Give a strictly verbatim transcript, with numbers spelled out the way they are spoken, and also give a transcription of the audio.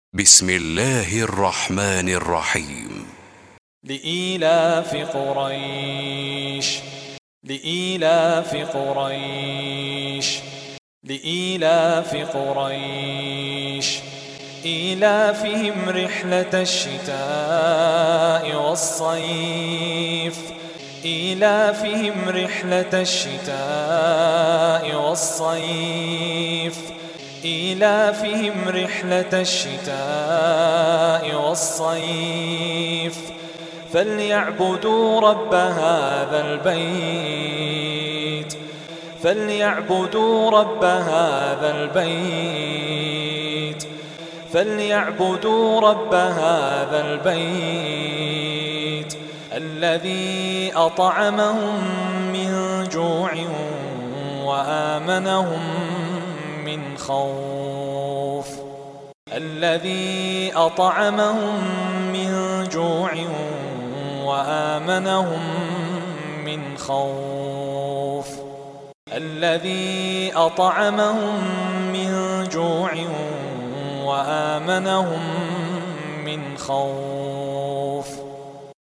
بسم الله الرحمن الرحيم. لإيلاف قريش لإيلاف قريش لإيلاف قريش إيلافهم رحلة الشتاء والصيف إيلافهم رحلة الشتاء والصيف إيلافهم رحلة الشتاء والصيف فليعبدوا رب هذا البيت فليعبدوا رب هذا البيت فليعبدوا رب هذا البيت الذي أطعمهم من جوع وآمنهم من خوف الذي أطعمهم من جوع وآمنهم من خوف الذي أطعمهم من جوع وآمنهم من خوف